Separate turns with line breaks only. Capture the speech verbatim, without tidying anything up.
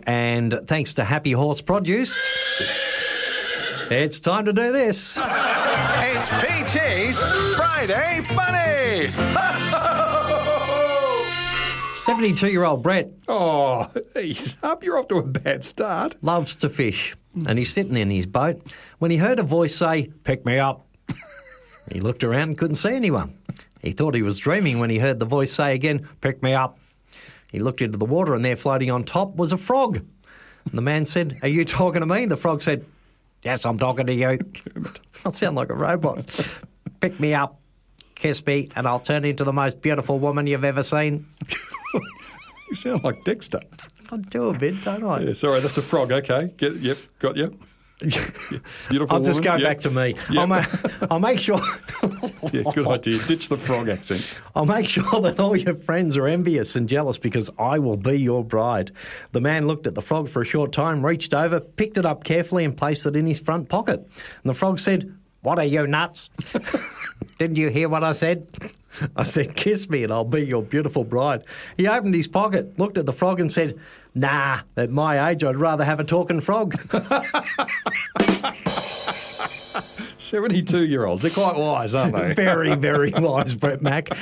And thanks to Happy Horse Produce, it's time to do this.
It's P T's Friday Funny!
seventy-two-year-old Brett
Oh, he's up. You're off to a bad start.
loves to fish, and he's sitting in his boat when he heard a voice say, "Pick me up." He looked around and couldn't see anyone. He thought he was dreaming when he heard the voice say again, "Pick me up." He looked into the water, and there floating on top was a frog. And the man said, "Are you talking to me?" The frog said, "Yes, I'm talking to you." I sound like a robot. "Pick me up, kiss me, and I'll turn into the most beautiful woman you've ever seen."
You sound like Dexter.
I do a bit, don't I?
Yeah, sorry, that's a frog. Okay, get yep, got you. Yeah, beautiful.
I'll just
woman.
go
Yep.
back to me.
Yep.
I'll, ma- I'll make sure.
Yeah, good idea. Ditch the frog accent.
I'll make sure that all your friends are envious and jealous because I will be your bride. The man looked at the frog for a short time, reached over, picked it up carefully and placed it in his front pocket. And the frog said, "What are you, nuts? Didn't you hear what I said?" I said, "Kiss me and I'll be your beautiful bride." He opened his pocket, looked at the frog and said, "Nah, at my age I'd rather have a talking frog."
seventy-two-year-olds. They're quite wise, aren't they?
Very, very wise, Brett Mack.